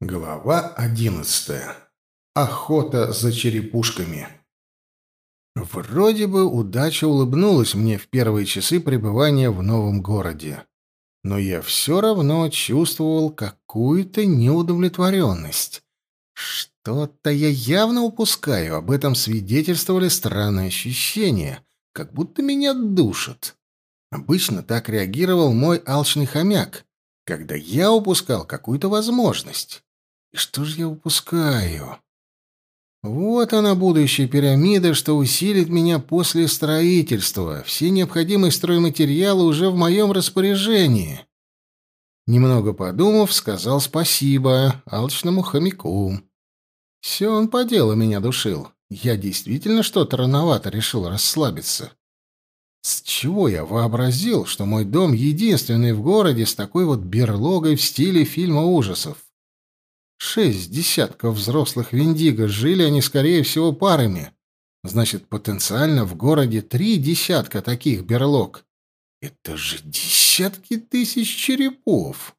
Глава 11. Охота за черепушками. Вроде бы удача улыбнулась мне в первые часы пребывания в новом городе, но я все равно чувствовал какую-то неудовлетворенность. Что-то я явно упускаю, об этом свидетельствовали странные ощущения, как будто меня душат. Обычно так реагировал мой алчный хомяк, когда я упускал какую-то возможность. И что же я упускаю? Вот она, будущая пирамида, что усилит меня после строительства. Все необходимые стройматериалы уже в моем распоряжении. Немного подумав, сказал спасибо алчному хомяку. Все он по делу меня душил. Я действительно что-то рановато решил расслабиться. С чего я вообразил, что мой дом единственный в городе с такой вот берлогой в стиле фильма ужасов? 6 десятков взрослых виндиго, жили они, скорее всего, парами. Значит, потенциально в городе 3 десятка таких берлог. Это же десятки тысяч черепов.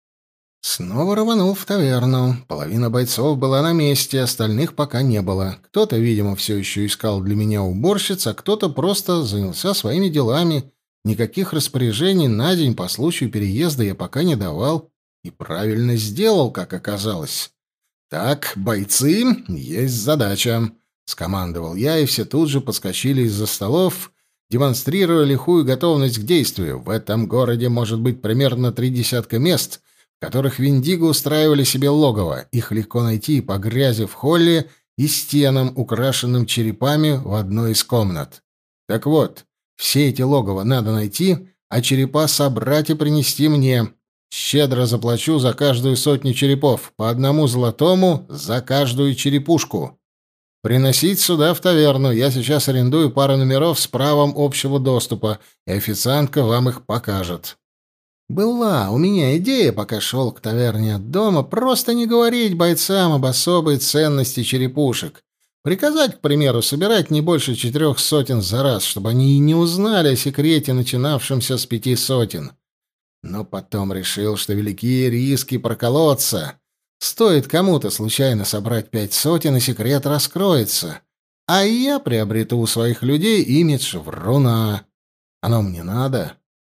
Снова рванул в таверну. Половина бойцов была на месте, остальных пока не было. Кто-то, видимо, все еще искал для меня уборщиц, а кто-то просто занялся своими делами. Никаких распоряжений на день по случаю переезда я пока не давал. И правильно сделал, как оказалось. «Так, бойцы, есть задача», — скомандовал я, и все тут же подскочили из-за столов, демонстрируя лихую готовность к действию. В этом городе может быть примерно 3 десятка мест, в которых виндиго устраивали себе логово. Их легко найти по грязи в холле и стенам, украшенным черепами в одной из комнат. Так вот, все эти логово надо найти, а черепа собрать и принести мне. Щедро заплачу за каждую 100 черепов, по 1 золотому за каждую черепушку. Приносить сюда в таверну. Я сейчас арендую пару номеров с правом общего доступа, и официантка вам их покажет. Была у меня идея, пока шел к таверне от дома, просто не говорить бойцам об особой ценности черепушек. Приказать, к примеру, собирать не больше 4 сотен за раз, чтобы они и не узнали о секрете, начинавшемся с 5 сотен. Но потом решил, что велики риски проколоться. Стоит кому-то случайно собрать 5 сотен, и секрет раскроется. А я приобрету у своих людей имидж вруна. Оно мне надо.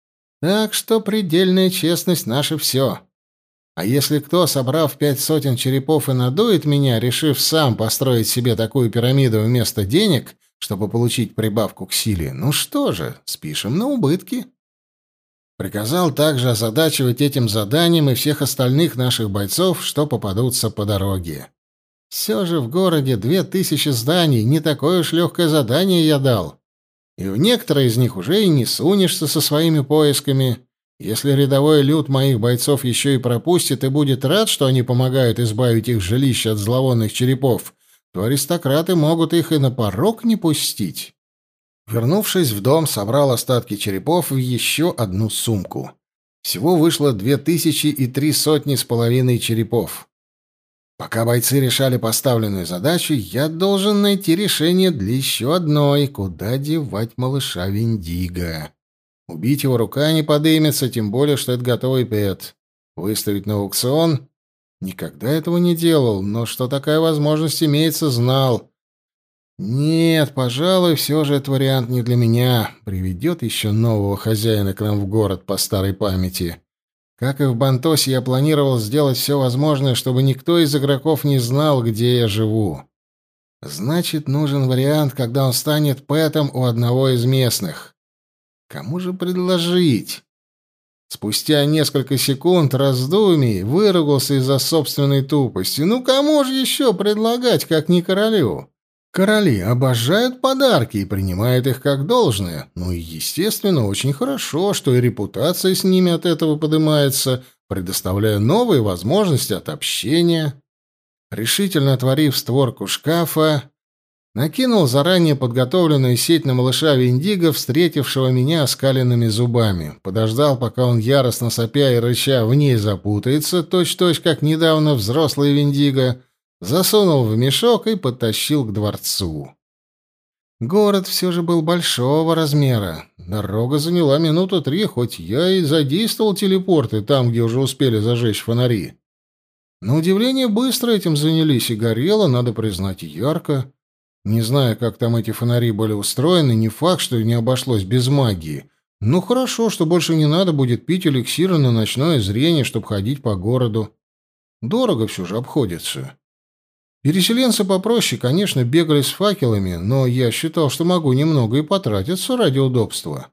Так что предельная честность — наше все. А если кто, собрав 5 сотен черепов, и надует меня, решив сам построить себе такую пирамиду вместо денег, чтобы получить прибавку к силе, ну что же, спишем на убытки. Приказал также озадачивать этим заданием и всех остальных наших бойцов, что попадутся по дороге. Все же в городе 2000 зданий, не такое уж легкое задание я дал. И в некоторые из них уже и не сунешься со своими поисками. Если рядовой люд моих бойцов еще и пропустит и будет рад, что они помогают избавить их жилище от зловонных черепов, то аристократы могут их и на порог не пустить. Вернувшись в дом, собрал остатки черепов в еще одну сумку. Всего вышло 2300 черепов. Пока бойцы решали поставленную задачу, я должен найти решение для еще одной: куда девать малыша Виндиго. Убить его рука не подымется, тем более, что это готовый пэт. Выставить на аукцион? Никогда этого не делал, но что такая возможность имеется, знал. Нет, пожалуй, все же этот вариант не для меня. Приведет еще нового хозяина к нам в город по старой памяти. Как и в Бантосе, я планировал сделать все возможное, чтобы никто из игроков не знал, где я живу. Значит, нужен вариант, когда он станет пэтом у одного из местных. Кому же предложить? Спустя несколько секунд раздумий выругался из-за собственной тупости. Ну, кому же еще предлагать, как не королю? Короли обожают подарки и принимают их как должное. Ну и, естественно, очень хорошо, что и репутация с ними от этого поднимается, предоставляя новые возможности от общения. Решительно отворив створку шкафа, накинул заранее подготовленную сеть на малыша Виндиго, встретившего меня оскаленными зубами. Подождал, пока он, яростно сопя и рыча, в ней запутается, точь-точь, как недавно взрослый Виндиго, засунул в мешок и потащил к дворцу. Город все же был большого размера. Дорога заняла минуту 3, хоть я и задействовал телепорты там, где уже успели зажечь фонари. На удивление быстро этим занялись, и горело, надо признать, ярко. Не знаю, как там эти фонари были устроены, не факт, что не обошлось без магии. Ну хорошо, что больше не надо будет пить эликсиры на ночное зрение, чтобы ходить по городу. Дорого все же обходится. Переселенцы попроще, конечно, бегали с факелами, но я считал, что могу немного и потратиться ради удобства.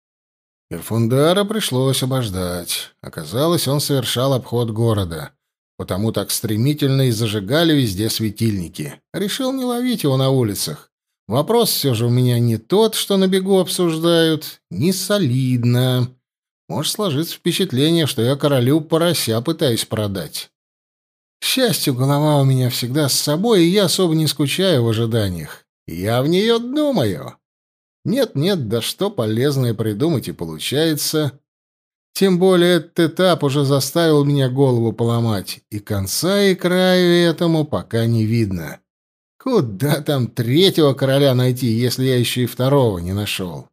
Эрфундара пришлось обождать. Оказалось, он совершал обход города. Потому так стремительно и зажигали везде светильники. Решил не ловить его на улицах. Вопрос все же у меня не тот, что на бегу обсуждают. Не солидно. Может сложиться впечатление, что я королю порося пытаюсь продать. К счастью, голова у меня всегда с собой, и я особо не скучаю в ожиданиях. Я в нее думаю. Нет-нет, да что полезное придумать и получается. Тем более этот этап уже заставил меня голову поломать, и конца и краю этому пока не видно. Куда там третьего короля найти, если я еще и второго не нашел?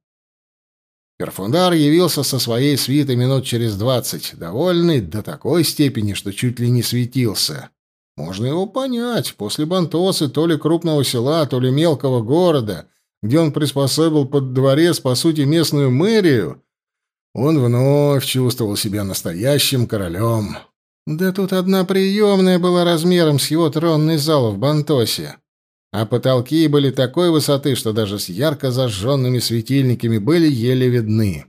Перфундар явился со своей свитой минут через 20, довольный до такой степени, что чуть ли не светился. Можно его понять, после Бантосы то ли крупного села, то ли мелкого города, где он приспособил под дворец, по сути, местную мэрию, он вновь чувствовал себя настоящим королем. Да тут одна приемная была размером с его тронный зал в Бантосе. А потолки были такой высоты, что даже с ярко зажженными светильниками были еле видны.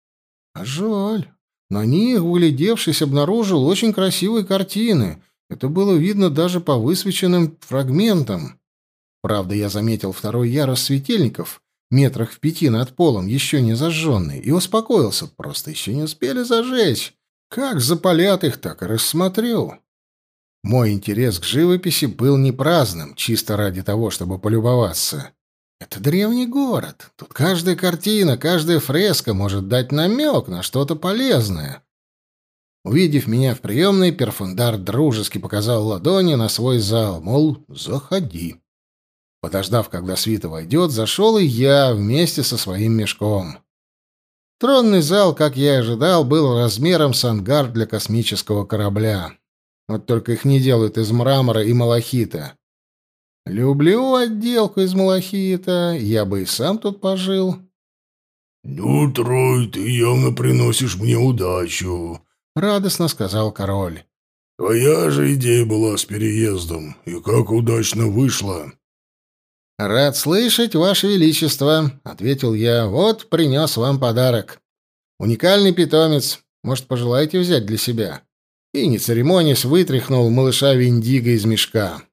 А жаль. На них, углядевшись, обнаружил очень красивые картины. Это было видно даже по высвеченным фрагментам. Правда, я заметил второй ярус светильников, метрах в 5 над полом, еще не зажженный, и успокоился, просто еще не успели зажечь. Как запалят их, так и рассмотрю. Мой интерес к живописи был не праздным, чисто ради того, чтобы полюбоваться. Это древний город. Тут каждая картина, каждая фреска может дать намек на что-то полезное. Увидев меня в приемной, Перфундар дружески показал ладони на свой зал, мол, заходи. Подождав, когда свита войдет, зашел и я вместе со своим мешком. Тронный зал, как я и ожидал, был размером с ангар для космического корабля. Вот только их не делают из мрамора и малахита. Люблю отделку из малахита, я бы и сам тут пожил. — Ну, Трой, ты явно приносишь мне удачу, — радостно сказал король. — Твоя же идея была с переездом, и как удачно вышло. — Рад слышать, Ваше Величество, — ответил я. — Вот принес вам подарок. Уникальный питомец. Может, пожелаете взять для себя? И, не церемонясь, вытряхнул малыша Виндиго из мешка.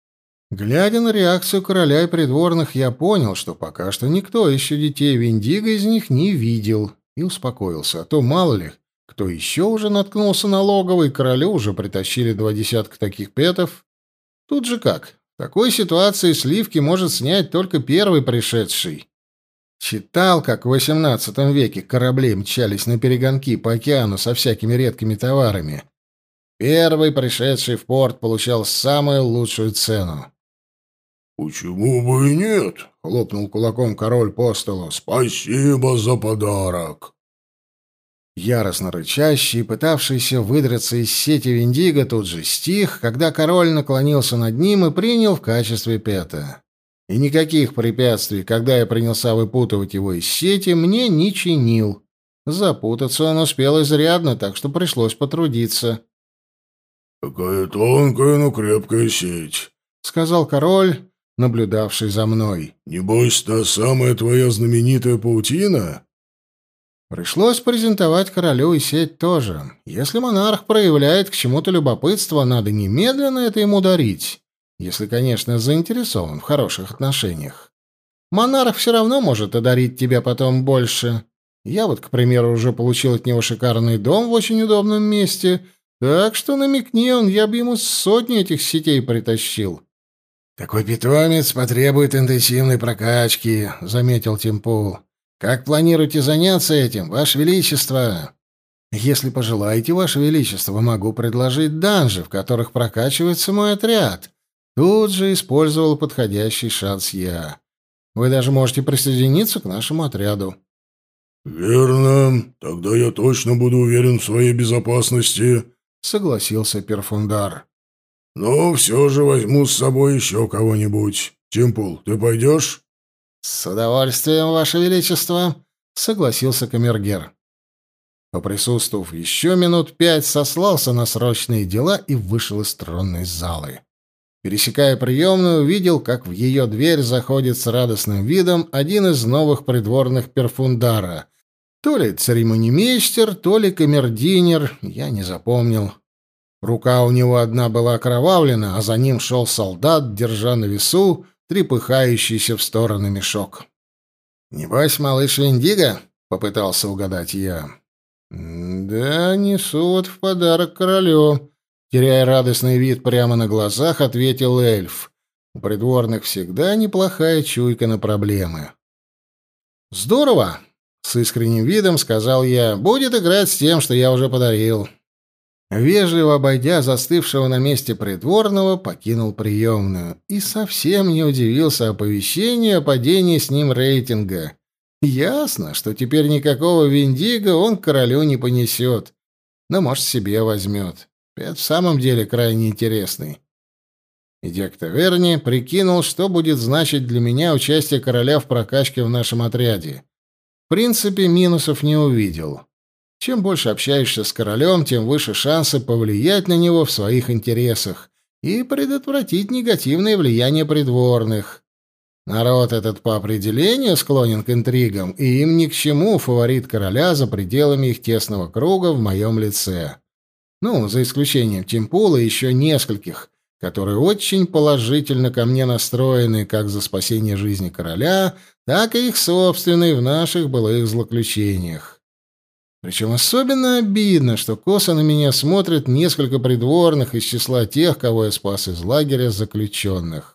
Глядя на реакцию короля и придворных, я понял, что пока что никто еще детей Виндиго из них не видел, и успокоился, а то мало ли, кто еще уже наткнулся на логово, и королю уже притащили 20 таких петов. Тут же как, в такой ситуации сливки может снять только первый пришедший. Читал, как в XVIII веке корабли мчались на перегонки по океану со всякими редкими товарами. Первый пришедший в порт получал самую лучшую цену. «Почему бы и нет?» — хлопнул кулаком король по столу. «Спасибо за подарок!» Яростно рычащий, пытавшийся выдраться из сети Виндиго, тут же стих, когда король наклонился над ним и принял в качестве пета. И никаких препятствий, когда я принялся выпутывать его из сети, мне не чинил. Запутаться он успел изрядно, так что пришлось потрудиться. «Какая тонкая, но крепкая сеть», — сказал король, наблюдавший за мной. «Небось, та самая твоя знаменитая паутина?» Пришлось презентовать королю и сеть тоже. Если монарх проявляет к чему-то любопытство, надо немедленно это ему дарить. Если, конечно, заинтересован в хороших отношениях. Монарх все равно может одарить тебя потом больше. Я вот, к примеру, уже получил от него шикарный дом в очень удобном месте, так что намекни он, я бы ему 100 этих сетей притащил. «Такой питомец потребует интенсивной прокачки», — заметил Тимпул. «Как планируете заняться этим, Ваше Величество?» «Если пожелаете, Ваше Величество, могу предложить данжи, в которых прокачивается мой отряд». Тут же использовал подходящий шанс я. «Вы даже можете присоединиться к нашему отряду». «Верно. Тогда я точно буду уверен в своей безопасности», — согласился Перфундар. Но все же возьму с собой еще кого-нибудь. Тимпул, ты пойдешь?» «С удовольствием, Ваше Величество», — согласился камергер. Поприсутствовав еще минут 5, сослался на срочные дела и вышел из тронной залы. Пересекая приемную, увидел, как в ее дверь заходит с радостным видом один из новых придворных перфундара. То ли церемонимейстер, то ли камердинер, я не запомнил. Рука у него одна была окровавлена, а за ним шел солдат, держа на весу трепыхающийся в стороны мешок. «Небось, малыш Индиго?» — попытался угадать я. «Да, несу вот в подарок королю», — теряя радостный вид прямо на глазах, ответил эльф. У придворных всегда неплохая чуйка на проблемы. «Здорово!» — с искренним видом сказал я. «Будет играть с тем, что я уже подарил». Вежливо обойдя застывшего на месте придворного, покинул приемную и совсем не удивился оповещению о падении с ним рейтинга. Ясно, что теперь никакого Виндиго он к королю не понесет, но, может, себе возьмет. Это в самом деле крайне интересный. Идя к таверне, прикинул, что будет значить для меня участие короля в прокачке в нашем отряде. В принципе, минусов не увидел. Чем больше общаешься с королем, тем выше шансы повлиять на него в своих интересах и предотвратить негативное влияние придворных. Народ этот по определению склонен к интригам, и им ни к чему фаворит короля за пределами их тесного круга в моем лице. Ну, за исключением Тимпула и еще нескольких, которые очень положительно ко мне настроены как за спасение жизни короля, так и их собственной в наших былых злоключениях. Причем особенно обидно, что косо на меня смотрят несколько придворных из числа тех, кого я спас из лагеря заключенных.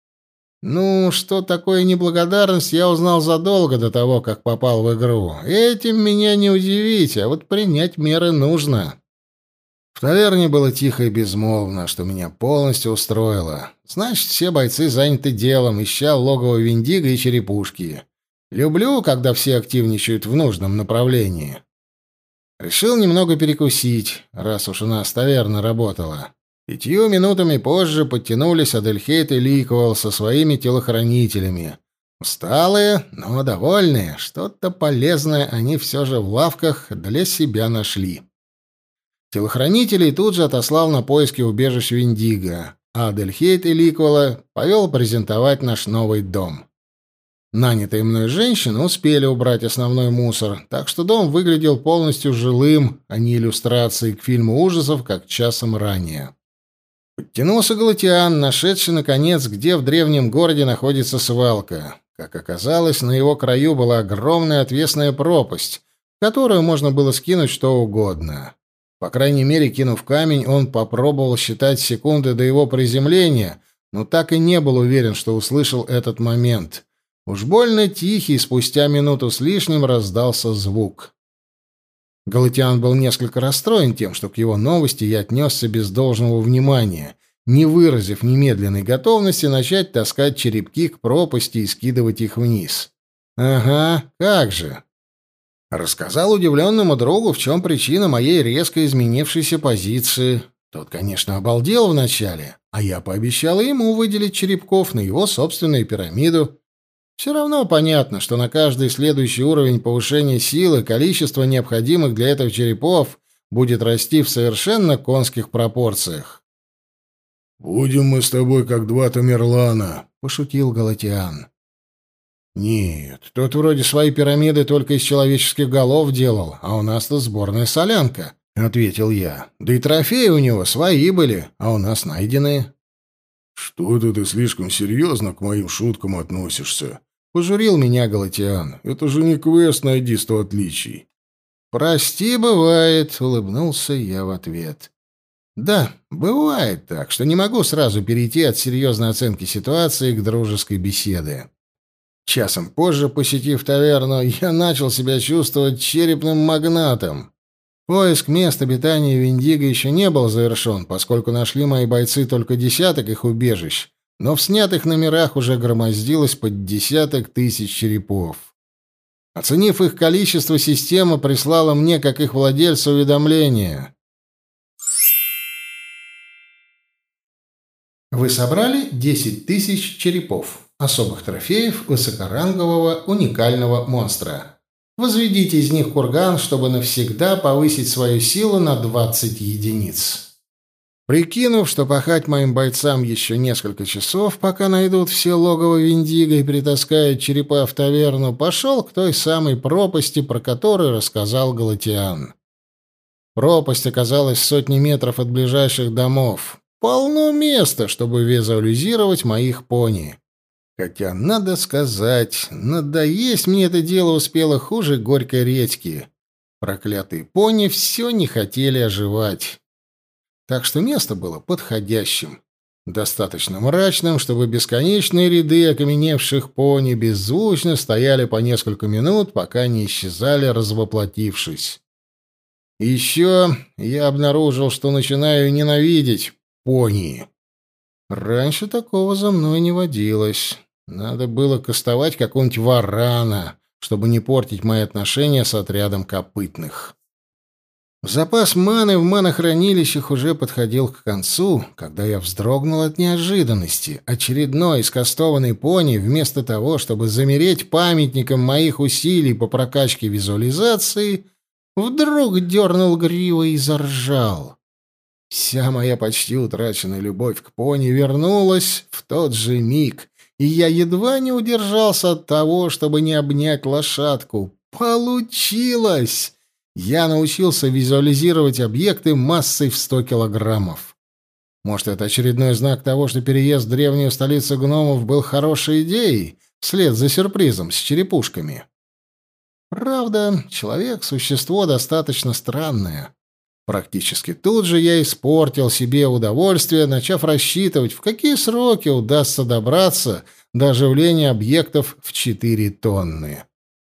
Ну, что такое неблагодарность, я узнал задолго до того, как попал в игру. Этим меня не удивить, а вот принять меры нужно. В таверне было тихо и безмолвно, что меня полностью устроило. Значит, все бойцы заняты делом, ища логово Виндиго и черепушки. Люблю, когда все активничают в нужном направлении. Решил немного перекусить, раз уж у нас таверна работала. 5 минутами позже подтянулись Адельхейт и Ликвел со своими телохранителями. Усталые, но довольные. Что-то полезное они все же в лавках для себя нашли. Телохранителей тут же отослал на поиски убежищ Виндиго, а Адельхейт и Ликвела повел презентовать наш новый дом. Нанятые мной женщины успели убрать основной мусор, так что дом выглядел полностью жилым, а не иллюстрацией к фильму ужасов, как часом ранее. Подтянулся Галатиан, нашедший, наконец, где в древнем городе находится свалка. Как оказалось, на его краю была огромная отвесная пропасть, в которую можно было скинуть что угодно. По крайней мере, кинув камень, он попробовал считать секунды до его приземления, но так и не был уверен, что услышал этот момент. Уж больно тихий, спустя минуту с лишним раздался звук. Галатиан был несколько расстроен тем, что к его новости я отнесся без должного внимания, не выразив немедленной готовности начать таскать черепки к пропасти и скидывать их вниз. Ага, как же. Рассказал удивленному другу, в чем причина моей резко изменившейся позиции. Тот, конечно, обалдел вначале, а я пообещал ему выделить черепков на его собственную пирамиду. Все равно понятно, что на каждый следующий уровень повышения силы количество необходимых для этого черепов будет расти в совершенно конских пропорциях. «Будем мы с тобой как два Тамерлана», — пошутил Галатиан. «Нет, тот вроде свои пирамиды только из человеческих голов делал, а у нас-то сборная солянка», — ответил я. «Да и трофеи у него свои были, а у нас найденные». «Что-то ты слишком серьезно к моим шуткам относишься», — пожурил меня Галатиан. «Это же не квест «Найди 100 отличий». «Прости, бывает», — улыбнулся я в ответ. «Да, бывает так, что не могу сразу перейти от серьезной оценки ситуации к дружеской беседе». Часом позже, посетив таверну, я начал себя чувствовать черепным магнатом. Поиск мест обитания Виндиго еще не был завершен, поскольку нашли мои бойцы только десяток их убежищ, но в снятых номерах уже громоздилось под десяток тысяч черепов. Оценив их количество, система прислала мне, как их владельцу, уведомление. Вы собрали 10 тысяч черепов, особых трофеев высокорангового уникального монстра. Возведите из них курган, чтобы навсегда повысить свою силу на 20 единиц. Прикинув, что пахать моим бойцам еще несколько часов, пока найдут все логово Виндиго и притаскают черепа в таверну, пошел к той самой пропасти, про которую рассказал Галатиан. Пропасть оказалась в сотне метров от ближайших домов. Полно места, чтобы визуализировать моих пони. Хотя, надо сказать, надоесть мне это дело успело хуже горькой редьки. Проклятые пони все не хотели оживать. Так что место было подходящим. Достаточно мрачным, чтобы бесконечные ряды окаменевших пони беззвучно стояли по несколько минут, пока не исчезали, развоплотившись. И еще я обнаружил, что начинаю ненавидеть пони. Раньше такого за мной не водилось. Надо было кастовать какого-нибудь варана, чтобы не портить мои отношения с отрядом копытных. Запас маны в манохранилищах уже подходил к концу, когда я вздрогнул от неожиданности. Очередной искастованный пони, вместо того, чтобы замереть памятником моих усилий по прокачке визуализации, вдруг дернул гривой и заржал. Вся моя почти утраченная любовь к пони вернулась в тот же миг, и я едва не удержался от того, чтобы не обнять лошадку. Получилось! Я научился визуализировать объекты массой в 100 килограммов. Может, это очередной знак того, что переезд в древнюю столицу гномов был хорошей идеей, вслед за сюрпризом с черепушками. Правда, человек — существо достаточно странное. Практически тут же я испортил себе удовольствие, начав рассчитывать, в какие сроки удастся добраться до оживления объектов в 4 тонны.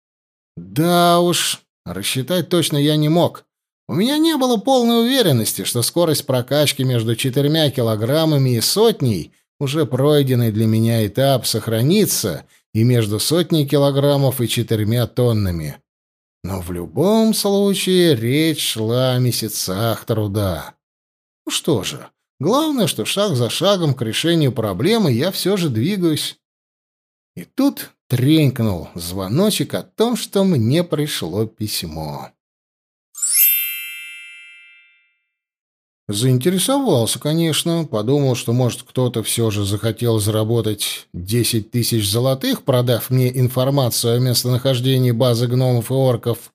Да уж... Рассчитать точно я не мог. У меня не было полной уверенности, что скорость прокачки между 4 килограммами и сотней, уже пройденный для меня этап, сохранится и между 100 килограммов и 4 тоннами. Но в любом случае речь шла о месяцах труда. Ну что же, главное, что шаг за шагом к решению проблемы я все же двигаюсь. И тут тренькнул звоночек о том, что мне пришло письмо. Заинтересовался, конечно. Подумал, что, может, кто-то все же захотел заработать 10 тысяч золотых, продав мне информацию о местонахождении базы гномов и орков.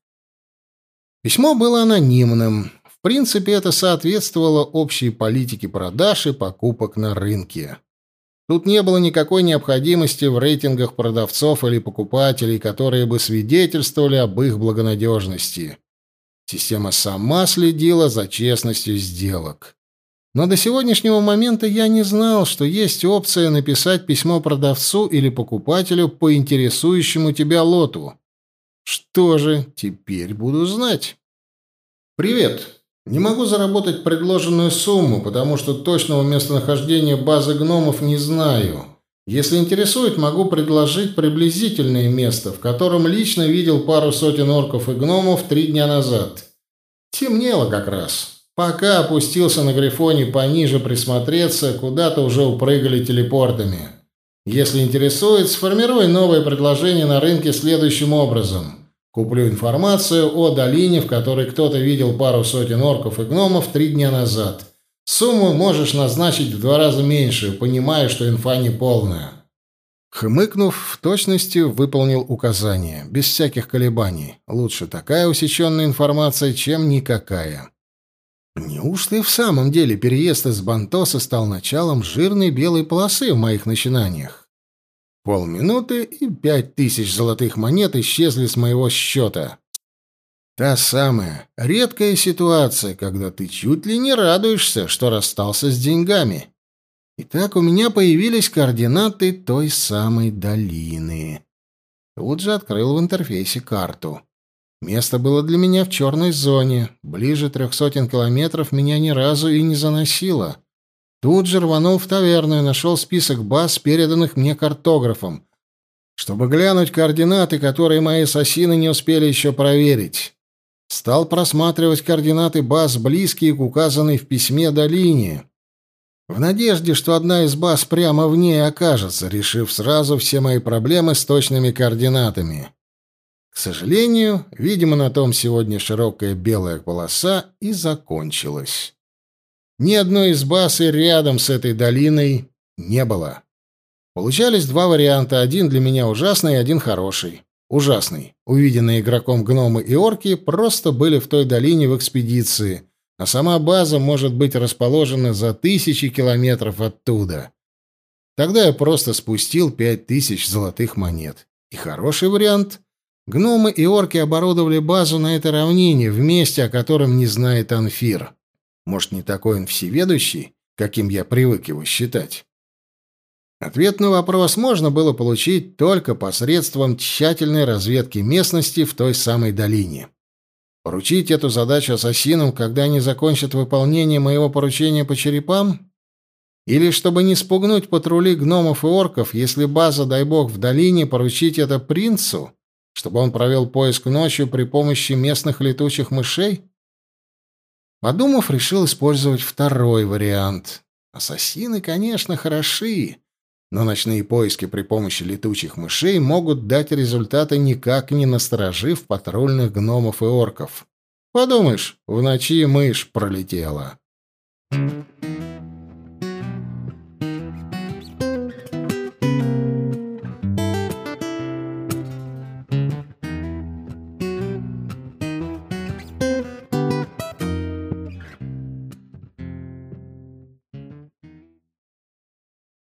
Письмо было анонимным. В принципе, это соответствовало общей политике продаж и покупок на рынке. Тут не было никакой необходимости в рейтингах продавцов или покупателей, которые бы свидетельствовали об их благонадежности. Система сама следила за честностью сделок. Но до сегодняшнего момента я не знал, что есть опция написать письмо продавцу или покупателю по интересующему тебя лоту. Что же, теперь буду знать. «Привет. Не могу заработать предложенную сумму, потому что точного местонахождения базы гномов не знаю. Если интересует, могу предложить приблизительное место, в котором лично видел пару сотен орков и гномов 3 дня назад. Темнело как раз. Пока опустился на грифоне пониже присмотреться, куда-то уже упрыгали телепортами. Если интересует, сформируй новое предложение на рынке следующим образом. Куплю информацию о долине, в которой кто-то видел пару сотен орков и гномов 3 дня назад. Сумму можешь назначить в 2 раза меньше, понимая, что инфа не полная». Хмыкнув, в точности выполнил указание, без всяких колебаний. Лучше такая усеченная информация, чем никакая. Неужто и в самом деле переезд из Бантоса стал началом жирной белой полосы в моих начинаниях? Полминуты, и 5000 золотых монет исчезли с моего счета. Та самая редкая ситуация, когда ты чуть ли не радуешься, что расстался с деньгами. Итак, у меня появились координаты той самой долины. Тут же открыл в интерфейсе карту. Место было для меня в черной зоне. Ближе 300 километров меня ни разу и не заносило. Тут же рванул в таверну и нашел список баз, переданных мне картографом, чтобы глянуть координаты, которые мои ассасины не успели еще проверить. Стал просматривать координаты баз, близкие к указанной в письме долине. в надежде, что одна из баз прямо в ней окажется, решив сразу все мои проблемы с точными координатами. К сожалению, видимо, на том сегодня широкая белая полоса и закончилась. Ни одной из баз и рядом с этой долиной не было. Получались два варианта, один для меня ужасный и один хороший. Ужасный. Увиденные игроком гномы и орки просто были в той долине в экспедиции, а сама база может быть расположена за 1000 километров оттуда. Тогда я просто спустил 5000 золотых монет. И хороший вариант. Гномы и орки оборудовали базу на этой равнине, в месте, о котором не знает Анфир. Может, не такой он всеведущий, каким я привык его считать? Ответ на вопрос можно было получить только посредством тщательной разведки местности в той самой долине. Поручить эту задачу ассасинам, когда они закончат выполнение моего поручения по черепам? Или, чтобы не спугнуть патрули гномов и орков, если база, дай бог, в долине, поручить это принцу, чтобы он провел поиск ночью при помощи местных летучих мышей? Подумав, решил использовать второй вариант. Ассасины, конечно, хороши, но ночные поиски при помощи летучих мышей могут дать результаты, никак не насторожив патрульных гномов и орков. Подумаешь, в ночи мышь пролетела.